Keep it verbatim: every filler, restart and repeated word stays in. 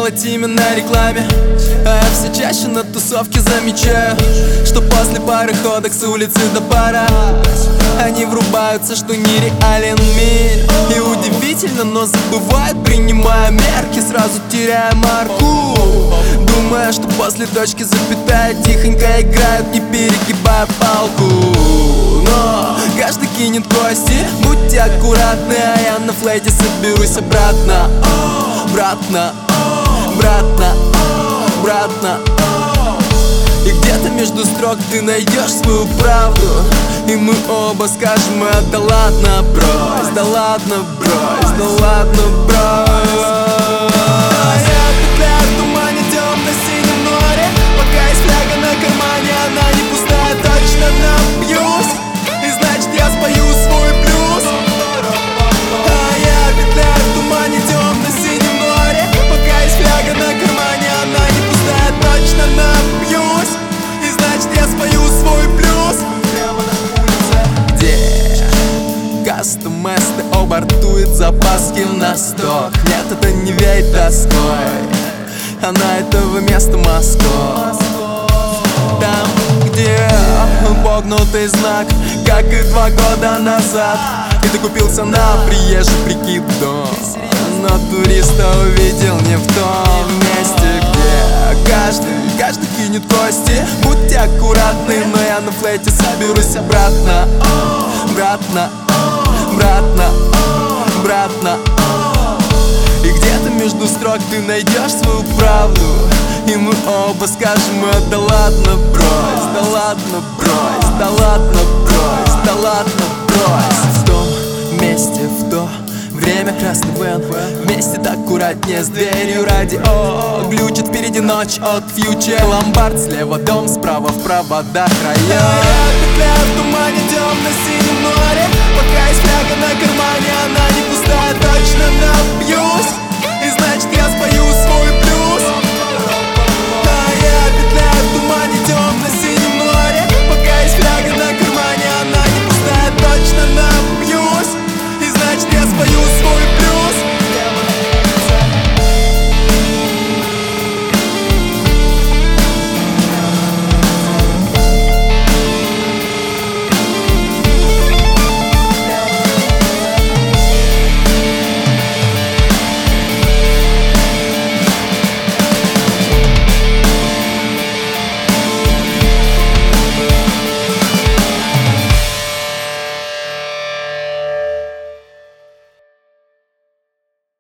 делать именно рекламе. А я все чаще на тусовке замечаю, что после пары ходок с улицы до бара они врубаются, что нереален мир. И удивительно, но забывают, принимая мерки, сразу теряя марку, думая, что после точки запятая тихонько играют, не перегибая палку. Но каждый кинет кости, будьте аккуратны, а я на флейте соберусь обратно. Обратно, обратно, обратно. И где-то между строк ты найдешь свою правду, и мы оба скажем: а, да ладно, брось, да ладно, брось, да ладно, брось. Я петляю в тумане темно-синем море, пока есть фляга на кармане, она не пустая, точно напьюсь, и значит я спою свой блюз. А я петляю в тумане темно-синем море, пока есть фляга на кармане, она не пустая, точно напьюсь, и значит я спою свой блюз. Прямо на улице, где кастоместы обортует запаски на сток. Нет, это не веет тоской, а на этого места Москва. Там, где погнутый знак, как и два года назад, и ты купился на приезжий прикидон, но туриста увидел не в том месте, где каждый, каждый кинет кости. Будьте аккуратны, но я на флейте соберусь обратно. Обратно, обратно, обратно. И где-то между строк ты найдешь свою правду, и мы оба скажем: а, да ладно, брось, да ладно, брось, да ладно, брось, да ладно, брось. В том месте, в то время красный вэн, вместе так аккуратнее с дверью радио. Глючит впереди ночь от фьючер, ломбард слева, дом справа, в проводах район. Я петляю в тумане темно-синем море, пока есть фляга на кармане, она не пустая, точно напьюсь, и значит я спою свой